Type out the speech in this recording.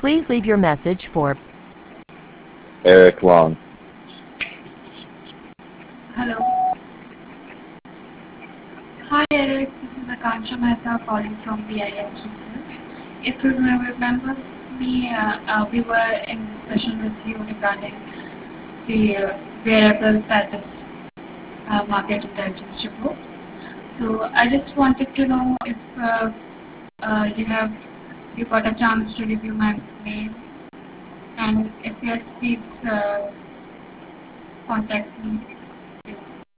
Please leave your message for Eric Long. Hello. Hi Eric, this is Akansha Mehta calling from VISGCL. If you remember me, we were in discussion with you regarding the wearable status market intelligence report. So I just wanted to know if you got a chance to review my mail, and if yes, please contact me.